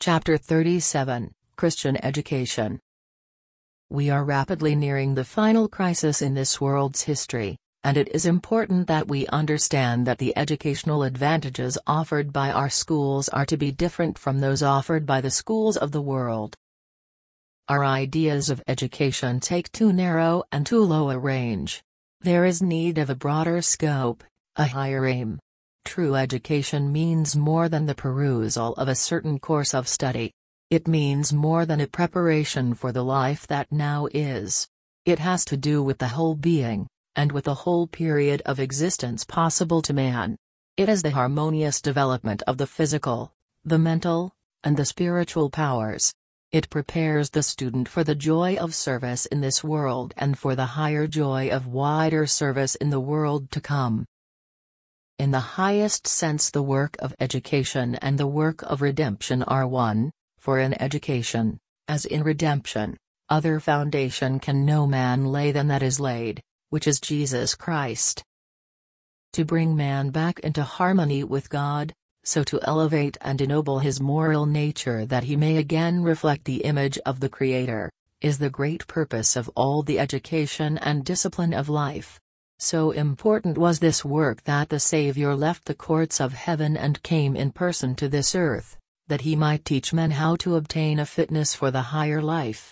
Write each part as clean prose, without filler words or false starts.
Chapter 37, Christian Education. We are rapidly nearing the final crisis in this world's history, and it is important that we understand that the educational advantages offered by our schools are to be different from those offered by the schools of the world. Our ideas of education take too narrow and too low a range. There is need of a broader scope, a higher aim. True education means more than the perusal of a certain course of study. It means more than a preparation for the life that now is. It has to do with the whole being, and with the whole period of existence possible to man. It is the harmonious development of the physical, the mental, and the spiritual powers. It prepares the student for the joy of service in this world and for the higher joy of wider service in the world to come. In the highest sense, the work of education and the work of redemption are one, for in education, as in redemption, other foundation can no man lay than that is laid, which is Jesus Christ. To bring man back into harmony with God, so to elevate and ennoble his moral nature that he may again reflect the image of the Creator, is the great purpose of all the education and discipline of life. So important was this work that the Savior left the courts of heaven and came in person to this earth, that he might teach men how to obtain a fitness for the higher life.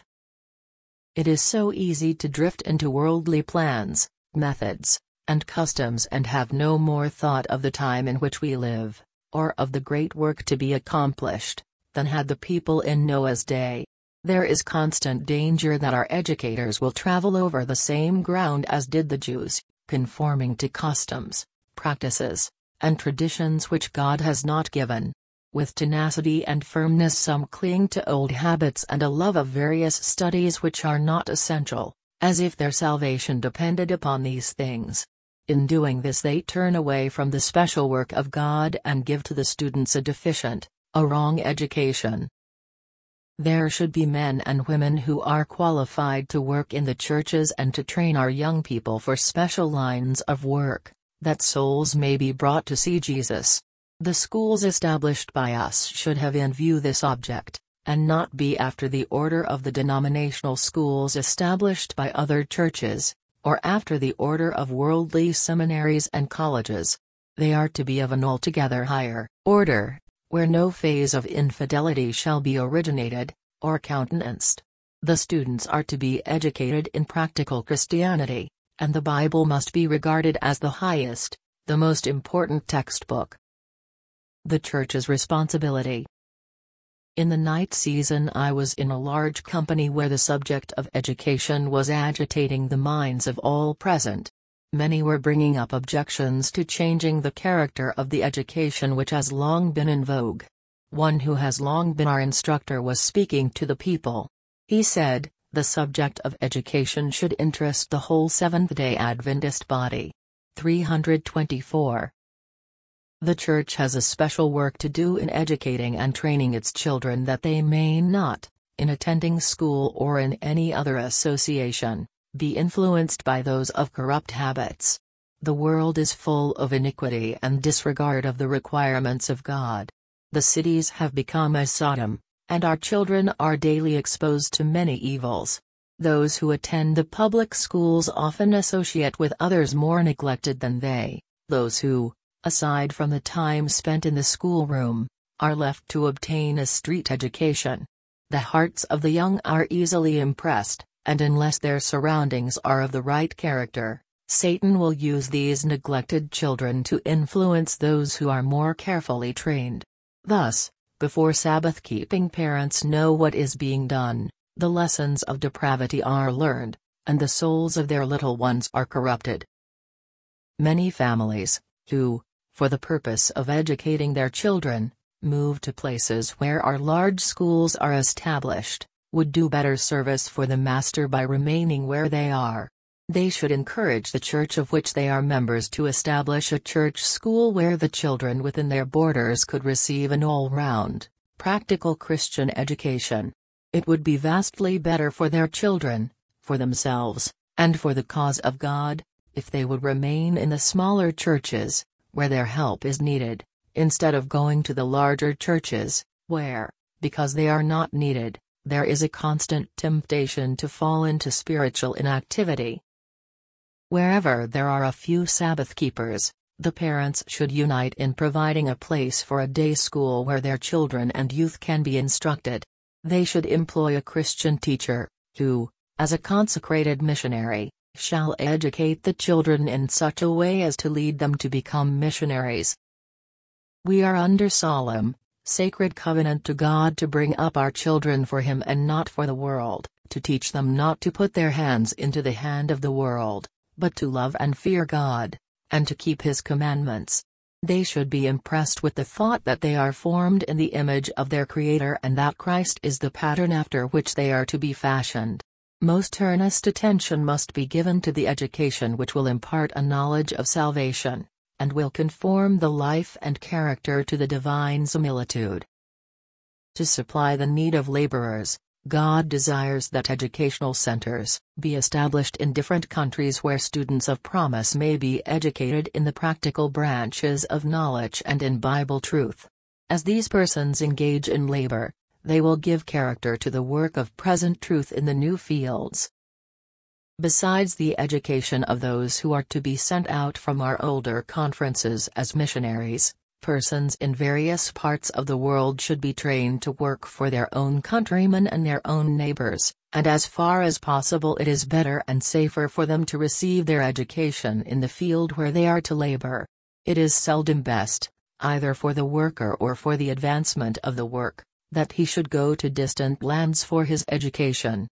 It is so easy to drift into worldly plans, methods, and customs and have no more thought of the time in which we live, or of the great work to be accomplished, than had the people in Noah's day. There is constant danger that our educators will travel over the same ground as did the Jews, conforming to customs, practices, and traditions which God has not given. With tenacity and firmness some cling to old habits and a love of various studies which are not essential, as if their salvation depended upon these things. In doing this they turn away from the special work of God and give to the students a deficient, a wrong education. There should be men and women who are qualified to work in the churches and to train our young people for special lines of work, that souls may be brought to see Jesus. The schools established by us should have in view this object, and not be after the order of the denominational schools established by other churches, or after the order of worldly seminaries and colleges. They are to be of an altogether higher order, where no phase of infidelity shall be originated, or countenanced. The students are to be educated in practical Christianity, and the Bible must be regarded as the highest, the most important textbook. The Church's responsibility. In the night season I was in a large company where the subject of education was agitating the minds of all present. Many were bringing up objections to changing the character of the education which has long been in vogue. One who has long been our instructor was speaking to the people. He said, the subject of education should interest the whole Seventh-day Adventist body. 324. The Church has a special work to do in educating and training its children that they may not, in attending school or in any other association, be influenced by those of corrupt habits. The world is full of iniquity and disregard of the requirements of God. The cities have become a Sodom, and our children are daily exposed to many evils. Those who attend the public schools often associate with others more neglected than they. Those who, aside from the time spent in the schoolroom, are left to obtain a street education. The hearts of the young are easily impressed, and unless their surroundings are of the right character, Satan will use these neglected children to influence those who are more carefully trained. Thus, before Sabbath-keeping parents know what is being done, the lessons of depravity are learned, and the souls of their little ones are corrupted. Many families, who, for the purpose of educating their children, move to places where our large schools are established, would do better service for the Master by remaining where they are. They should encourage the church of which they are members to establish a church school where the children within their borders could receive an all-round, practical Christian education. It would be vastly better for their children, for themselves, and for the cause of God, if they would remain in the smaller churches, where their help is needed, instead of going to the larger churches, where, Because they are not needed, there is a constant temptation to fall into spiritual inactivity. Wherever there are a few Sabbath keepers, the parents should unite in providing a place for a day school where their children and youth can be instructed. They should employ a Christian teacher, who, as a consecrated missionary, shall educate the children in such a way as to lead them to become missionaries. We are under solemn, sacred covenant to God to bring up our children for Him and not for the world, to teach them not to put their hands into the hand of the world, but to love and fear God, and to keep His commandments. They should be impressed with the thought that they are formed in the image of their Creator and that Christ is the pattern after which they are to be fashioned. Most earnest attention must be given to the education which will impart a knowledge of salvation, and will conform the life and character to the divine similitude. To supply the need of laborers, God desires that educational centers be established in different countries where students of promise may be educated in the practical branches of knowledge and in Bible truth. As these persons engage in labor, they will give character to the work of present truth in the new fields. Besides the education of those who are to be sent out from our older conferences as missionaries, persons in various parts of the world should be trained to work for their own countrymen and their own neighbors, and as far as possible it is better and safer for them to receive their education in the field where they are to labor. It is seldom best, either for the worker or for the advancement of the work, that he should go to distant lands for his education.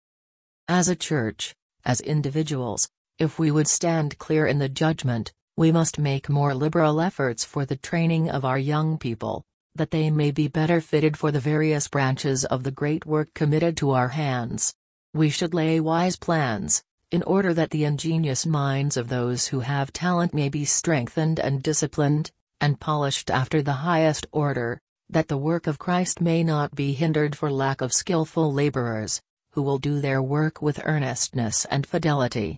As a church, as individuals, if we would stand clear in the judgment, we must make more liberal efforts for the training of our young people, that they may be better fitted for the various branches of the great work committed to our hands. We should lay wise plans, in order that the ingenious minds of those who have talent may be strengthened and disciplined, and polished after the highest order, that the work of Christ may not be hindered for lack of skillful laborers, who will do their work with earnestness and fidelity.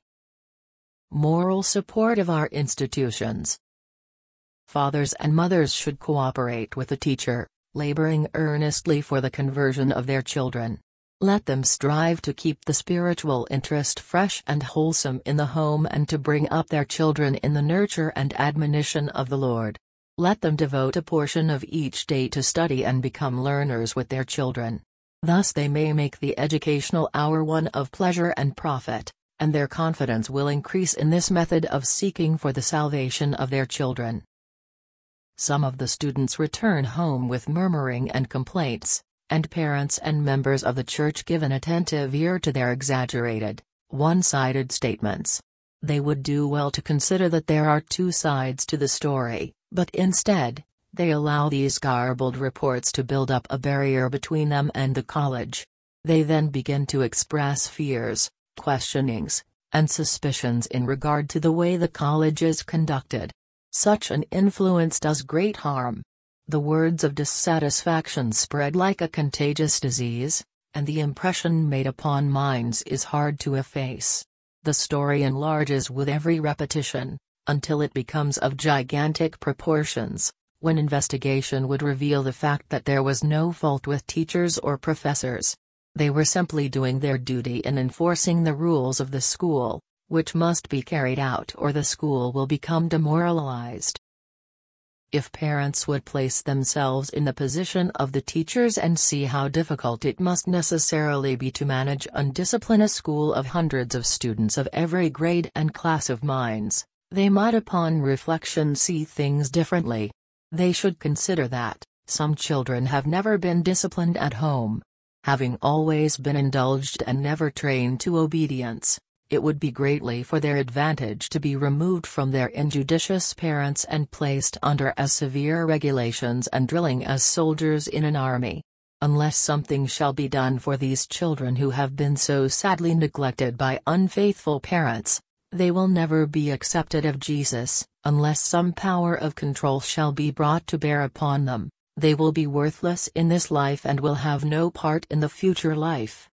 Moral support of our institutions. Fathers and mothers should cooperate with the teacher, laboring earnestly for the conversion of their children. Let them strive to keep the spiritual interest fresh and wholesome in the home and to bring up their children in the nurture and admonition of the Lord. Let them devote a portion of each day to study and become learners with their children. Thus they may make the educational hour one of pleasure and profit, and their confidence will increase in this method of seeking for the salvation of their children. Some of the students return home with murmuring and complaints, and parents and members of the church give an attentive ear to their exaggerated, one-sided statements. They would do well to consider that there are two sides to the story, but instead, they allow these garbled reports to build up a barrier between them and the college. They then begin to express fears, questionings, and suspicions in regard to the way the college is conducted. Such an influence does great harm. The words of dissatisfaction spread like a contagious disease, and the impression made upon minds is hard to efface. The story enlarges with every repetition, until it becomes of gigantic proportions, when investigation would reveal the fact that there was no fault with teachers or professors. They were simply doing their duty in enforcing the rules of the school, which must be carried out or the school will become demoralized. If parents would place themselves in the position of the teachers and see how difficult it must necessarily be to manage and discipline a school of hundreds of students of every grade and class of minds, they might upon reflection see things differently. They should consider that some children have never been disciplined at home. Having always been indulged and never trained to obedience, it would be greatly for their advantage to be removed from their injudicious parents and placed under as severe regulations and drilling as soldiers in an army. Unless something shall be done for these children who have been so sadly neglected by unfaithful parents, they will never be accepted of Jesus. Unless some power of control shall be brought to bear upon them, they will be worthless in this life and will have no part in the future life.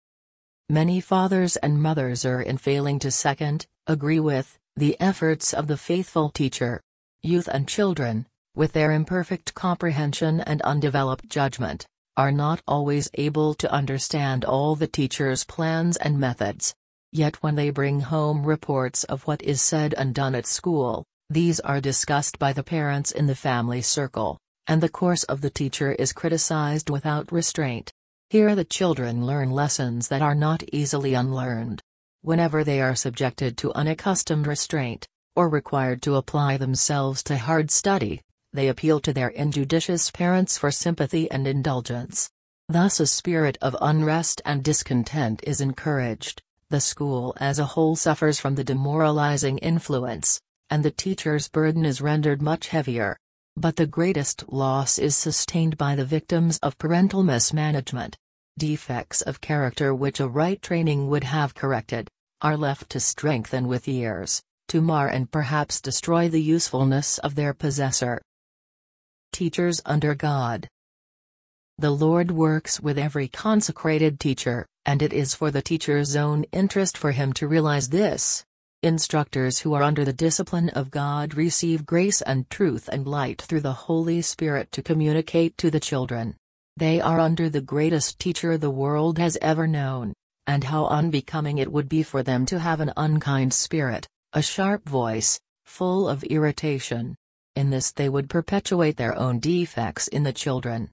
Many fathers and mothers are in failing to agree with, the efforts of the faithful teacher. Youth and children, with their imperfect comprehension and undeveloped judgment, are not always able to understand all the teacher's plans and methods. Yet when they bring home reports of what is said and done at school, these are discussed by the parents in the family circle, and the course of the teacher is criticized without restraint. Here the children learn lessons that are not easily unlearned. Whenever they are subjected to unaccustomed restraint, or required to apply themselves to hard study, they appeal to their injudicious parents for sympathy and indulgence. Thus a spirit of unrest and discontent is encouraged, the school as a whole suffers from the demoralizing influence, and the teacher's burden is rendered much heavier. But the greatest loss is sustained by the victims of parental mismanagement. Defects of character which a right training would have corrected, are left to strengthen with years, to mar and perhaps destroy the usefulness of their possessor. Teachers under God. The Lord works with every consecrated teacher, and it is for the teacher's own interest for him to realize this. Instructors who are under the discipline of God receive grace and truth and light through the Holy Spirit to communicate to the children. They are under the greatest teacher the world has ever known, and how unbecoming it would be for them to have an unkind spirit, a sharp voice, full of irritation. In this they would perpetuate their own defects in the children.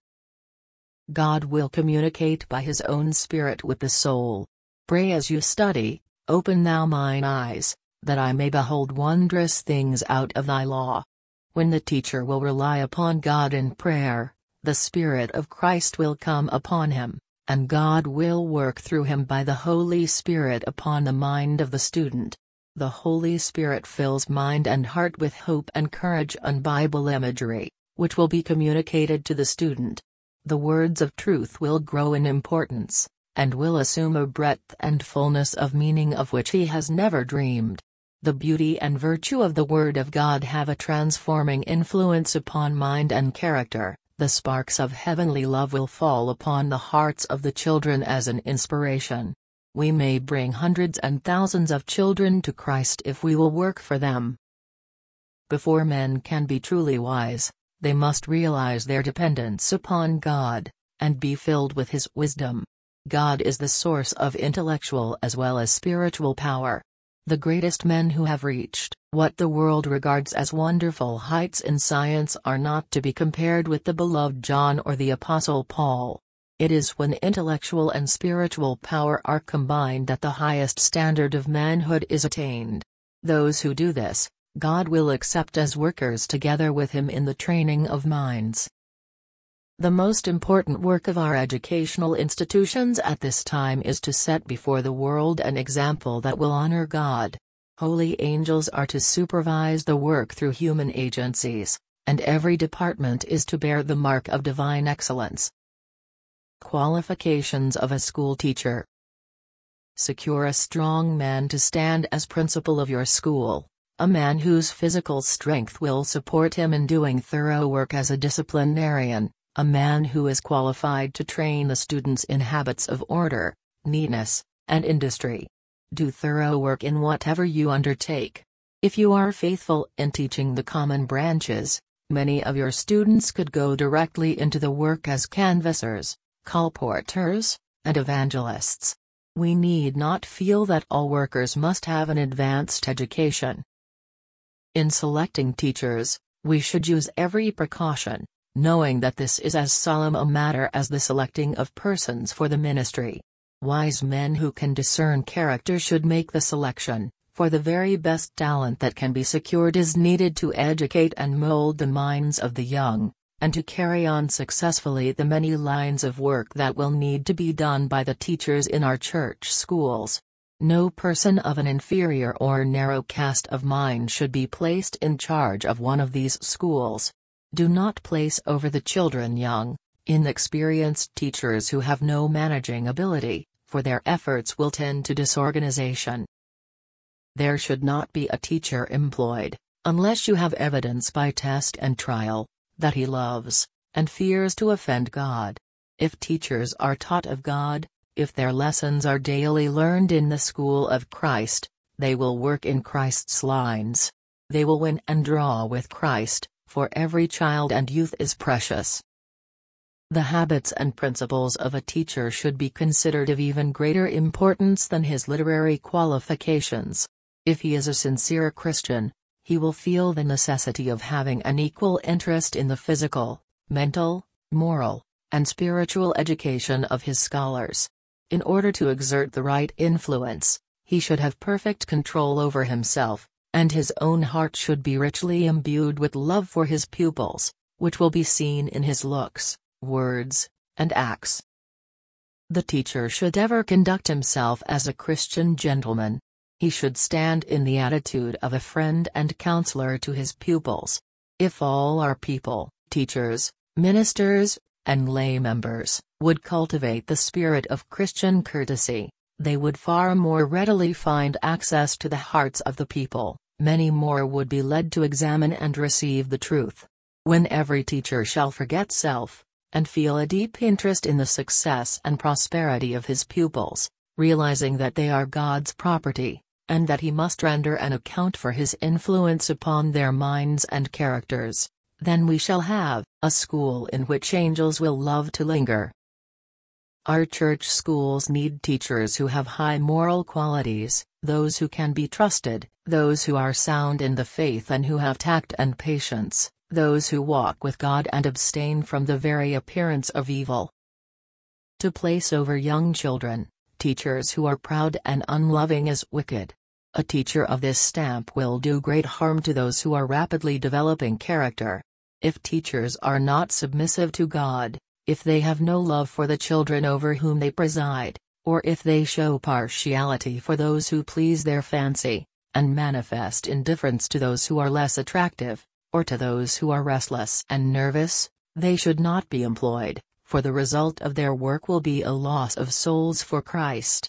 God will communicate by His own Spirit with the soul. Pray as you study, open thou mine eyes, that I may behold wondrous things out of thy law. When the teacher will rely upon God in prayer, the Spirit of Christ will come upon him, and God will work through him by the Holy Spirit upon the mind of the student. The Holy Spirit fills mind and heart with hope and courage and Bible imagery, which will be communicated to the student. The words of truth will grow in importance, and will assume a breadth and fullness of meaning of which he has never dreamed. The beauty and virtue of the Word of God have a transforming influence upon mind and character. The sparks of heavenly love will fall upon the hearts of the children as an inspiration. We may bring hundreds and thousands of children to Christ if we will work for them. Before men can be truly wise, they must realize their dependence upon God, and be filled with His wisdom. God is the source of intellectual as well as spiritual power. The greatest men who have reached what the world regards as wonderful heights in science are not to be compared with the beloved John or the Apostle Paul. It is when intellectual and spiritual power are combined that the highest standard of manhood is attained. Those who do this, God will accept as workers together with Him in the training of minds. The most important work of our educational institutions at this time is to set before the world an example that will honor God. Holy angels are to supervise the work through human agencies, and every department is to bear the mark of divine excellence. Qualifications of a school teacher. Secure a strong man to stand as principal of your school, a man whose physical strength will support him in doing thorough work as a disciplinarian. A man who is qualified to train the students in habits of order, neatness, and industry. Do thorough work in whatever you undertake. If you are faithful in teaching the common branches, many of your students could go directly into the work as canvassers, colporteurs, and evangelists. We need not feel that all workers must have an advanced education. In selecting teachers, we should use every precaution, knowing that this is as solemn a matter as the selecting of persons for the ministry. Wise men who can discern character should make the selection, for the very best talent that can be secured is needed to educate and mold the minds of the young, and to carry on successfully the many lines of work that will need to be done by the teachers in our church schools. No person of an inferior or narrow cast of mind should be placed in charge of one of these schools. Do not place over the children young, inexperienced teachers who have no managing ability, for their efforts will tend to disorganization. There should not be a teacher employed, unless you have evidence by test and trial, that he loves, and fears to offend God. If teachers are taught of God, if their lessons are daily learned in the school of Christ, they will work in Christ's lines. They will win and draw with Christ, for every child and youth is precious. The habits and principles of a teacher should be considered of even greater importance than his literary qualifications. If he is a sincere Christian, he will feel the necessity of having an equal interest in the physical, mental, moral, and spiritual education of his scholars. In order to exert the right influence, he should have perfect control over himself, and his own heart should be richly imbued with love for his pupils, which will be seen in his looks, words, and acts. The teacher should ever conduct himself as a Christian gentleman. He should stand in the attitude of a friend and counselor to his pupils. If all our people, teachers, ministers, and lay members, would cultivate the spirit of Christian courtesy, they would far more readily find access to the hearts of the people, many more would be led to examine and receive the truth. When every teacher shall forget self, and feel a deep interest in the success and prosperity of his pupils, realizing that they are God's property, and that he must render an account for his influence upon their minds and characters, then we shall have a school in which angels will love to linger. Our church schools need teachers who have high moral qualities, those who can be trusted, those who are sound in the faith and who have tact and patience, those who walk with God and abstain from the very appearance of evil. To place over young children, teachers who are proud and unloving is wicked. A teacher of this stamp will do great harm to those who are rapidly developing character. If teachers are not submissive to God, if they have no love for the children over whom they preside, or if they show partiality for those who please their fancy, and manifest indifference to those who are less attractive, or to those who are restless and nervous, they should not be employed, for the result of their work will be a loss of souls for Christ.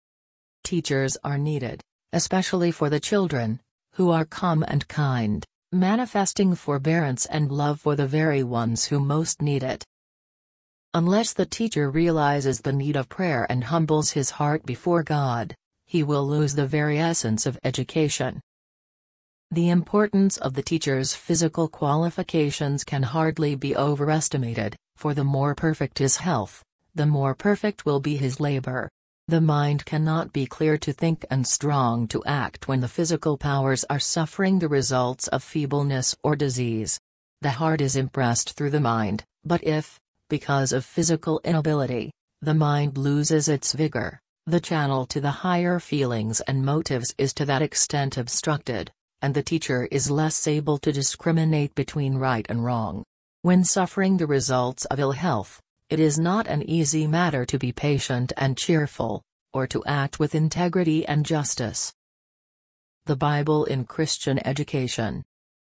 Teachers are needed, especially for the children, who are calm and kind, manifesting forbearance and love for the very ones who most need it. Unless the teacher realizes the need of prayer and humbles his heart before God, he will lose the very essence of education. The importance of the teacher's physical qualifications can hardly be overestimated, for the more perfect his health, the more perfect will be his labor. The mind cannot be clear to think and strong to act when the physical powers are suffering the results of feebleness or disease. The heart is impressed through the mind, but if, because of physical inability, the mind loses its vigor, the channel to the higher feelings and motives is to that extent obstructed, and the teacher is less able to discriminate between right and wrong. When suffering the results of ill health, it is not an easy matter to be patient and cheerful, or to act with integrity and justice. The Bible in Christian education.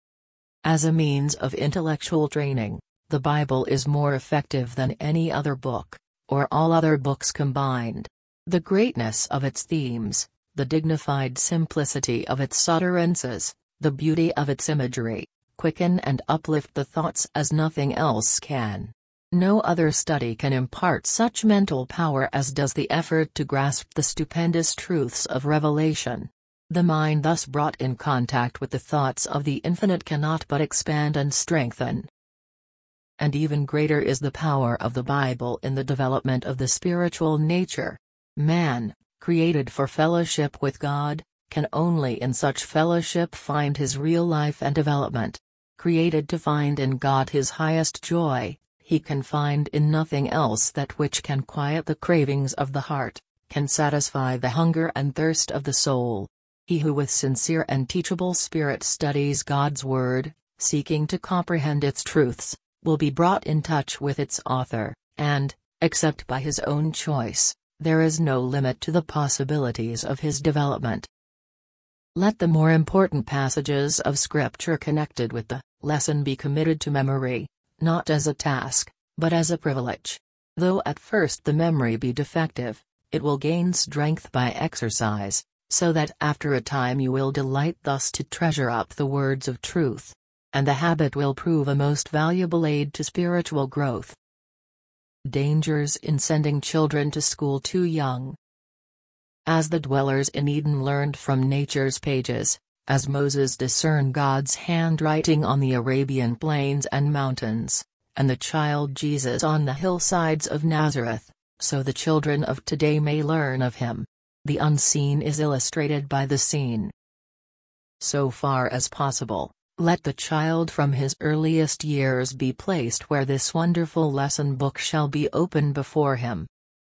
As a means of intellectual training, the Bible is more effective than any other book, or all other books combined. The greatness of its themes, the dignified simplicity of its utterances, the beauty of its imagery, quicken and uplift the thoughts as nothing else can. No other study can impart such mental power as does the effort to grasp the stupendous truths of Revelation. The mind thus brought in contact with the thoughts of the infinite cannot but expand and strengthen. And even greater is the power of the Bible in the development of the spiritual nature. Man, created for fellowship with God, can only in such fellowship find his real life and development. Created to find in God his highest joy, he can find in nothing else that which can quiet the cravings of the heart, can satisfy the hunger and thirst of the soul. He who with sincere and teachable spirit studies God's Word, seeking to comprehend its truths, will be brought in touch with its author, and, except by his own choice, there is no limit to the possibilities of his development. Let the more important passages of Scripture connected with the lesson be committed to memory, not as a task, but as a privilege. Though at first the memory be defective, it will gain strength by exercise, so that after a time you will delight thus to treasure up the words of truth. And the habit will prove a most valuable aid to spiritual growth. Dangers in sending children to school too young. As the dwellers in Eden learned from nature's pages, as Moses discerned God's handwriting on the Arabian plains and mountains, and the child Jesus on the hillsides of Nazareth, so the children of today may learn of him. The unseen is illustrated by the seen. So far as possible, let the child from his earliest years be placed where this wonderful lesson book shall be open before him.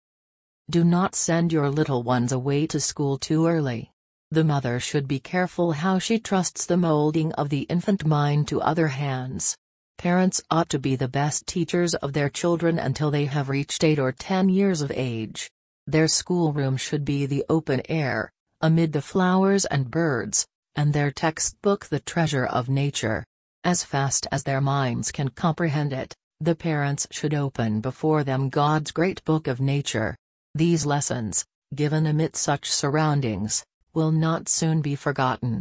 Do not send your little ones away to school too early. The mother should be careful how she trusts the molding of the infant mind to other hands. Parents ought to be the best teachers of their children until they have reached 8 or 10 years of age. Their schoolroom should be the open air, amid the flowers and birds, and their textbook the treasure of nature. As fast as their minds can comprehend it, the parents should open before them God's great book of nature. These lessons, given amid such surroundings, will not soon be forgotten.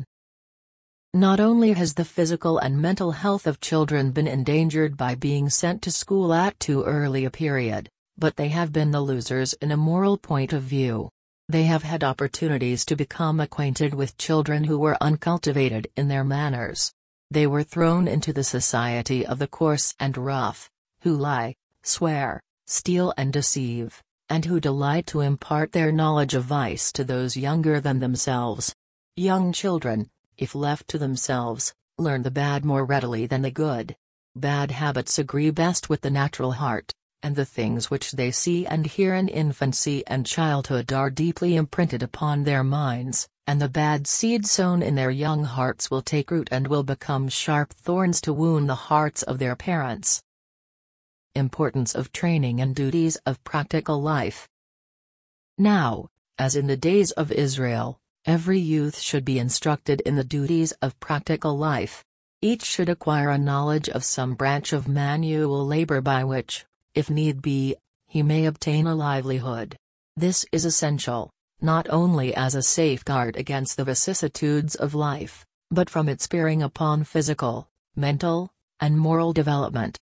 Not only has the physical and mental health of children been endangered by being sent to school at too early a period, but they have been the losers in a moral point of view. They have had opportunities to become acquainted with children who were uncultivated in their manners. They were thrown into the society of the coarse and rough, who lie, swear, steal and deceive, and who delight to impart their knowledge of vice to those younger than themselves. Young children, if left to themselves, learn the bad more readily than the good. Bad habits agree best with the natural heart, and the things which they see and hear in infancy and childhood are deeply imprinted upon their minds, and the bad seed sown in their young hearts will take root and will become sharp thorns to wound the hearts of their parents. Importance of training and duties of practical life. Now, as in the days of Israel, every youth should be instructed in the duties of practical life. Each should acquire a knowledge of some branch of manual labor by which, if need be, he may obtain a livelihood. This is essential, not only as a safeguard against the vicissitudes of life, but from its bearing upon physical, mental, and moral development.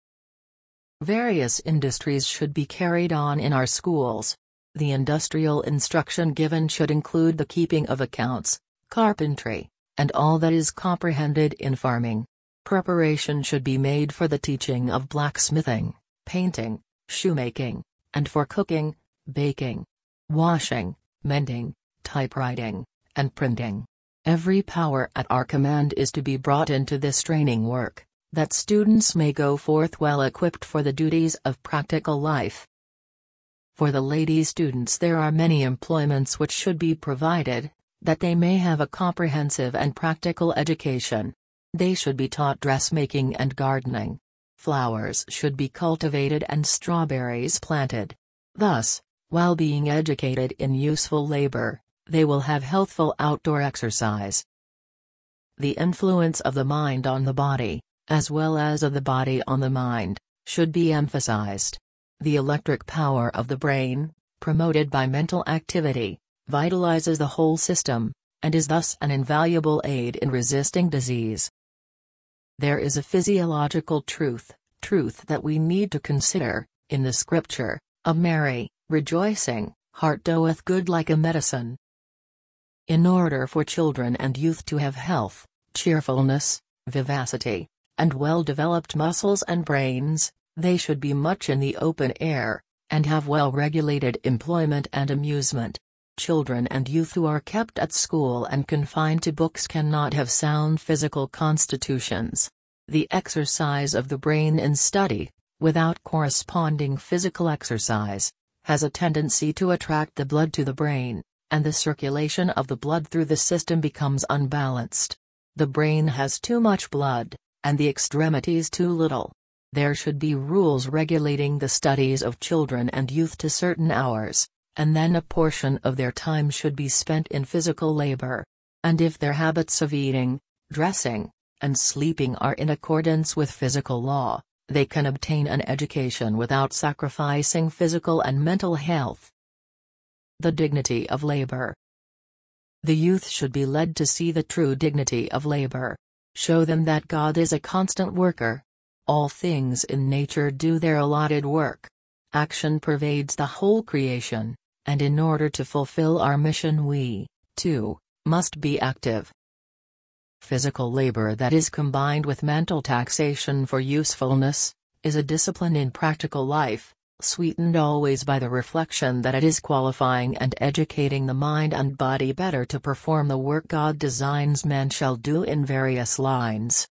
Various industries should be carried on in our schools. The industrial instruction given should include the keeping of accounts, carpentry, and all that is comprehended in farming. Preparation should be made for the teaching of blacksmithing, painting, shoemaking, and for cooking, baking, washing, mending, typewriting, and printing. Every power at our command is to be brought into this training work, that students may go forth well equipped for the duties of practical life. For the lady students there are many employments which should be provided, that they may have a comprehensive and practical education. They should be taught dressmaking and gardening. Flowers should be cultivated and strawberries planted. Thus, while being educated in useful labor, they will have healthful outdoor exercise. The influence of the mind on the body, as well as of the body on the mind, should be emphasized. The electric power of the brain, promoted by mental activity, vitalizes the whole system, and is thus an invaluable aid in resisting disease. There is a physiological truth that we need to consider, in the scripture, "A merry, rejoicing, heart doeth good like a medicine." In order for children and youth to have health, cheerfulness, vivacity, and well-developed muscles and brains, they should be much in the open air, and have well-regulated employment and amusement. Children and youth who are kept at school and confined to books cannot have sound physical constitutions. The exercise of the brain in study, without corresponding physical exercise, has a tendency to attract the blood to the brain, and the circulation of the blood through the system becomes unbalanced. The brain has too much blood, and the extremities too little. There should be rules regulating the studies of children and youth to certain hours, and then a portion of their time should be spent in physical labor. And if their habits of eating, dressing, and sleeping are in accordance with physical law, they can obtain an education without sacrificing physical and mental health. The dignity of labor. The youth should be led to see the true dignity of labor. Show them that God is a constant worker. All things in nature do their allotted work. Action pervades the whole creation, and in order to fulfill our mission we, too, must be active. Physical labor that is combined with mental taxation for usefulness, is a discipline in practical life, sweetened always by the reflection that it is qualifying and educating the mind and body better to perform the work God designs men shall do in various lines.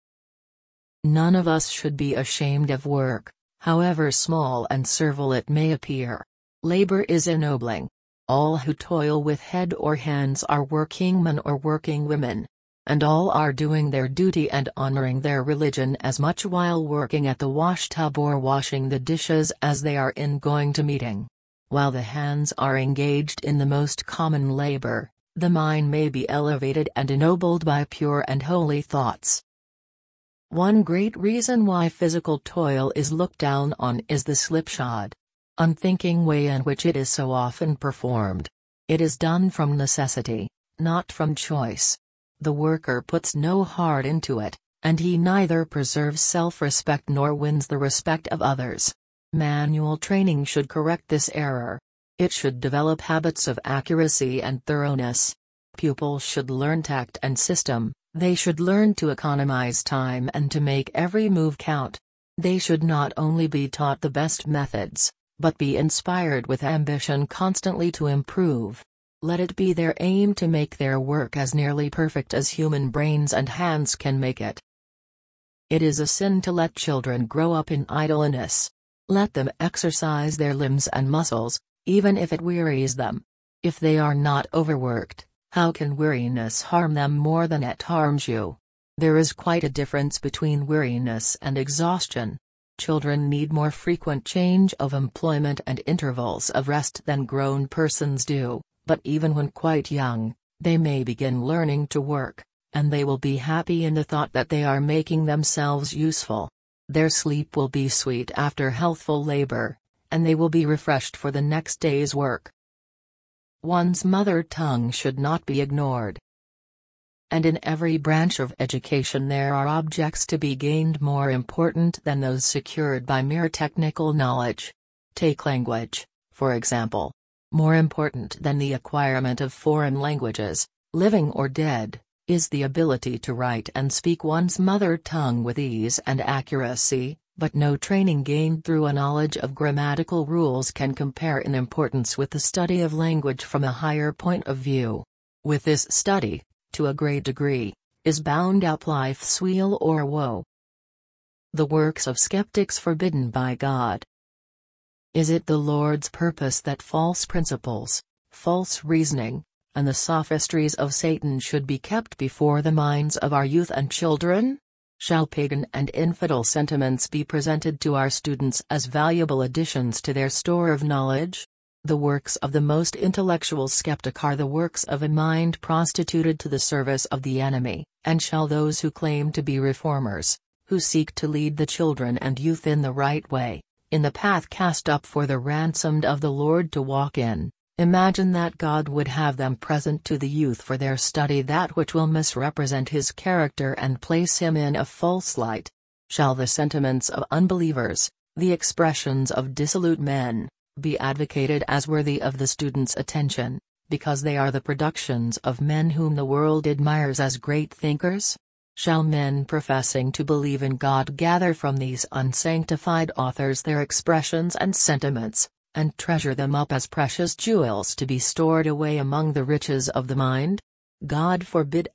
None of us should be ashamed of work, however small and servile it may appear. Labor is ennobling. All who toil with head or hands are working men or working women. And all are doing their duty and honoring their religion as much while working at the washtub or washing the dishes as they are in going to meeting. While the hands are engaged in the most common labor, the mind may be elevated and ennobled by pure and holy thoughts. One great reason why physical toil is looked down on is the slipshod, unthinking way in which it is so often performed. It is done from necessity, not from choice. The worker puts no heart into it, and he neither preserves self-respect nor wins the respect of others. Manual training should correct this error. It should develop habits of accuracy and thoroughness. Pupils should learn tact and system, they should learn to economize time and to make every move count. They should not only be taught the best methods, but be inspired with ambition constantly to improve. Let it be their aim to make their work as nearly perfect as human brains and hands can make it. It is a sin to let children grow up in idleness. Let them exercise their limbs and muscles, even if it wearies them. If they are not overworked, how can weariness harm them more than it harms you? There is quite a difference between weariness and exhaustion. Children need more frequent change of employment and intervals of rest than grown persons do. But even when quite young, they may begin learning to work, and they will be happy in the thought that they are making themselves useful. Their sleep will be sweet after healthful labor, and they will be refreshed for the next day's work. One's mother tongue should not be ignored. And in every branch of education there are objects to be gained more important than those secured by mere technical knowledge. Take language, for example. More important than the acquirement of foreign languages, living or dead, is the ability to write and speak one's mother tongue with ease and accuracy, but no training gained through a knowledge of grammatical rules can compare in importance with the study of language from a higher point of view. With this study, to a great degree, is bound up life's weal or woe. The works of skeptics forbidden by God. Is it the Lord's purpose that false principles, false reasoning, and the sophistries of Satan should be kept before the minds of our youth and children? Shall pagan and infidel sentiments be presented to our students as valuable additions to their store of knowledge? The works of the most intellectual skeptic are the works of a mind prostituted to the service of the enemy, and shall those who claim to be reformers, who seek to lead the children and youth in the right way, in the path cast up for the ransomed of the Lord to walk in, imagine that God would have them present to the youth for their study that which will misrepresent his character and place him in a false light? Shall the sentiments of unbelievers, the expressions of dissolute men, be advocated as worthy of the student's attention, because they are the productions of men whom the world admires as great thinkers? Shall men professing to believe in God gather from these unsanctified authors their expressions and sentiments, and treasure them up as precious jewels to be stored away among the riches of the mind? God forbid!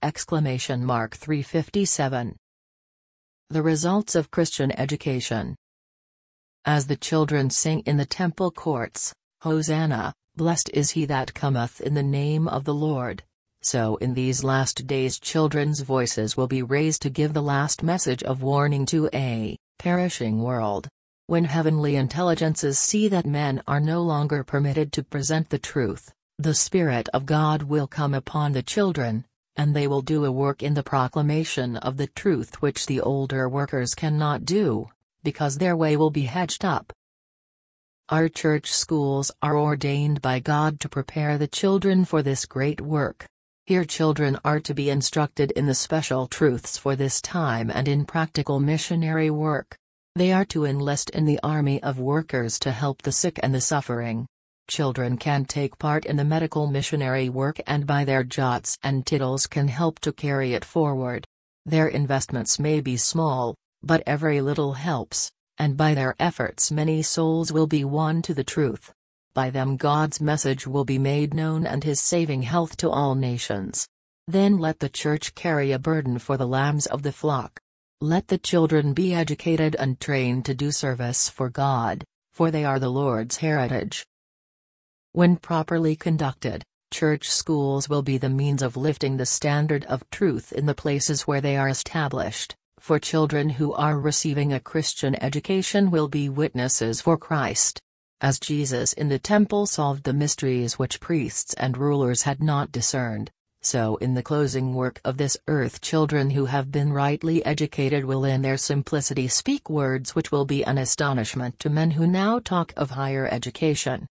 3:57. The results of Christian education. As the children sing in the temple courts, Hosanna, blessed is he that cometh in the name of the Lord, so in these last days children's voices will be raised to give the last message of warning to a perishing world. When heavenly intelligences see that men are no longer permitted to present the truth, the Spirit of God will come upon the children, and they will do a work in the proclamation of the truth which the older workers cannot do, because their way will be hedged up. Our church schools are ordained by God to prepare the children for this great work. Here children are to be instructed in the special truths for this time and in practical missionary work. They are to enlist in the army of workers to help the sick and the suffering. Children can take part in the medical missionary work and by their jots and tittles can help to carry it forward. Their investments may be small, but every little helps, and by their efforts many souls will be won to the truth. By them God's message will be made known and his saving health to all nations. Then let the church carry a burden for the lambs of the flock. Let the children be educated and trained to do service for God, for they are the Lord's heritage. When properly conducted, church schools will be the means of lifting the standard of truth in the places where they are established, for children who are receiving a Christian education will be witnesses for Christ. As Jesus in the temple solved the mysteries which priests and rulers had not discerned, so in the closing work of this earth children who have been rightly educated will in their simplicity speak words which will be an astonishment to men who now talk of higher education.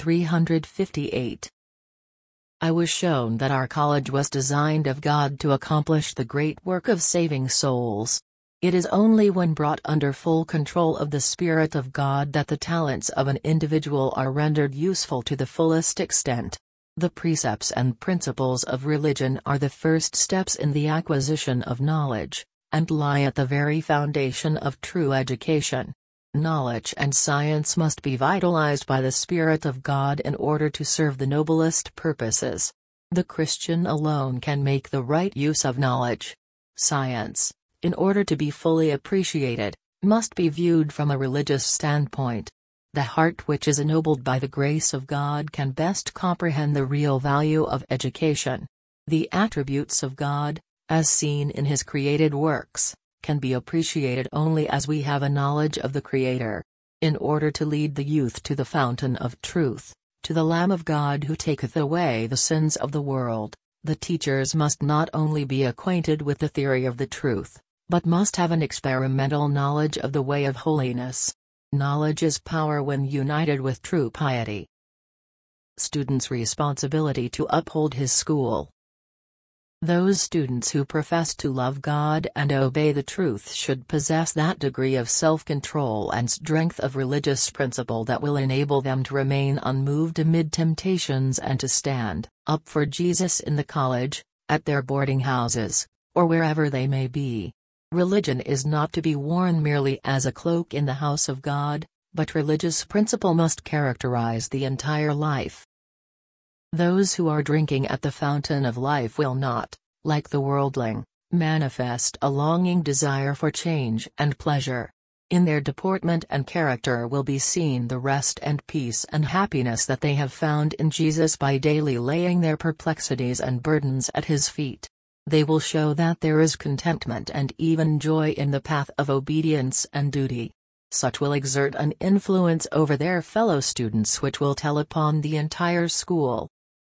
358. I was shown that our college was designed of God to accomplish the great work of saving souls. It is only when brought under full control of the Spirit of God that the talents of an individual are rendered useful to the fullest extent. The precepts and principles of religion are the first steps in the acquisition of knowledge, and lie at the very foundation of true education. Knowledge and science must be vitalized by the Spirit of God in order to serve the noblest purposes. The Christian alone can make the right use of knowledge. Science, in order to be fully appreciated, must be viewed from a religious standpoint. The heart which is ennobled by the grace of God can best comprehend the real value of education. The attributes of God, as seen in his created works, can be appreciated only as we have a knowledge of the Creator. In order to lead the youth to the fountain of truth, to the Lamb of God who taketh away the sins of the world, the teachers must not only be acquainted with the theory of the truth, but must have an experimental knowledge of the way of holiness. Knowledge is power when united with true piety. Students' responsibility to uphold his school. Those students who profess to love God and obey the truth should possess that degree of self-control and strength of religious principle that will enable them to remain unmoved amid temptations and to stand up for Jesus in the college, at their boarding houses, or wherever they may be. Religion is not to be worn merely as a cloak in the house of God, but religious principle must characterize the entire life. Those who are drinking at the fountain of life will not, like the worldling, manifest a longing desire for change and pleasure. In their deportment and character will be seen the rest and peace and happiness that they have found in Jesus by daily laying their perplexities and burdens at his feet. They will show that there is contentment and even joy in the path of obedience and duty. Such will exert an influence over their fellow students which will tell upon the entire school.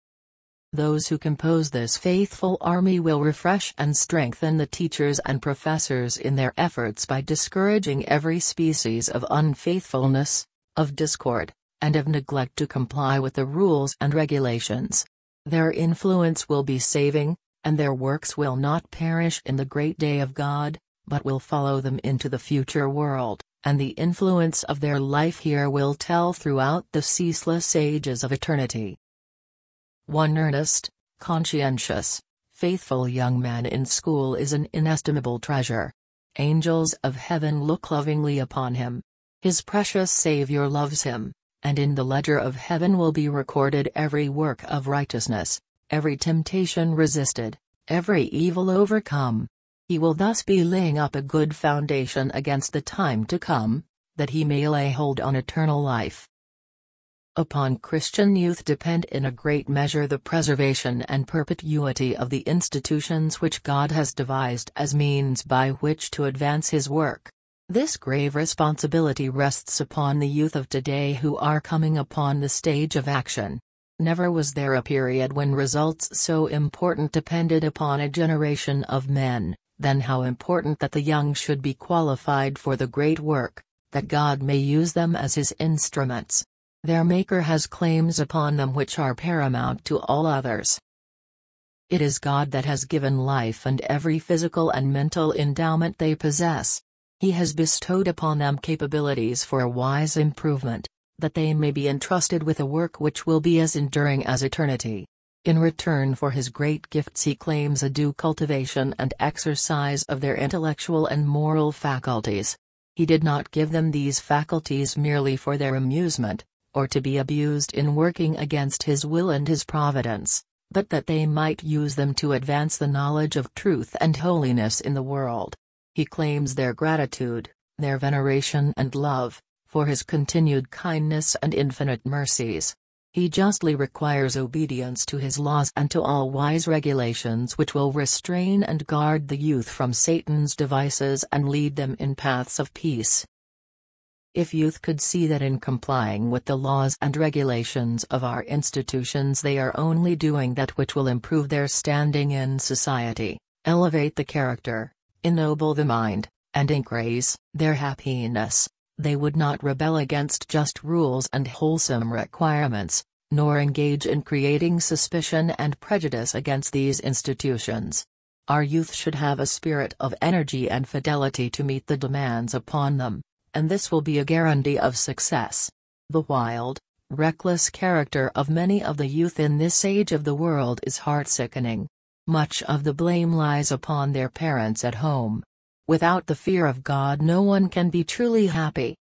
Those who compose this faithful army will refresh and strengthen the teachers and professors in their efforts by discouraging every species of unfaithfulness, of discord, and of neglect to comply with the rules and regulations. Their influence will be saving, and their works will not perish in the great day of God, but will follow them into the future world, and the influence of their life here will tell throughout the ceaseless ages of eternity. One earnest, conscientious, faithful young man in school is an inestimable treasure. Angels of heaven look lovingly upon him. His precious Savior loves him, and in the ledger of heaven will be recorded every work of righteousness, every temptation resisted, every evil overcome. He will thus be laying up a good foundation against the time to come, that he may lay hold on eternal life. Upon Christian youth depend in a great measure the preservation and perpetuity of the institutions which God has devised as means by which to advance his work. This grave responsibility rests upon the youth of today who are coming upon the stage of action. Never was there a period when results so important depended upon a generation of men, then how important that the young should be qualified for the great work, that God may use them as his instruments. Their Maker has claims upon them which are paramount to all others. It is God that has given life and every physical and mental endowment they possess. He has bestowed upon them capabilities for a wise improvement, that they may be entrusted with a work which will be as enduring as eternity. In return for his great gifts he claims a due cultivation and exercise of their intellectual and moral faculties. He did not give them these faculties merely for their amusement, or to be abused in working against His will and His providence, but that they might use them to advance the knowledge of truth and holiness in the world. He claims their gratitude, their veneration and love, for His continued kindness and infinite mercies. He justly requires obedience to His laws and to all wise regulations which will restrain and guard the youth from Satan's devices and lead them in paths of peace. If youth could see that in complying with the laws and regulations of our institutions they are only doing that which will improve their standing in society, elevate the character, ennoble the mind, and increase their happiness, they would not rebel against just rules and wholesome requirements, nor engage in creating suspicion and prejudice against these institutions. Our youth should have a spirit of energy and fidelity to meet the demands upon them, and this will be a guarantee of success. The wild, reckless character of many of the youth in this age of the world is heart-sickening. Much of the blame lies upon their parents at home. Without the fear of God no one can be truly happy.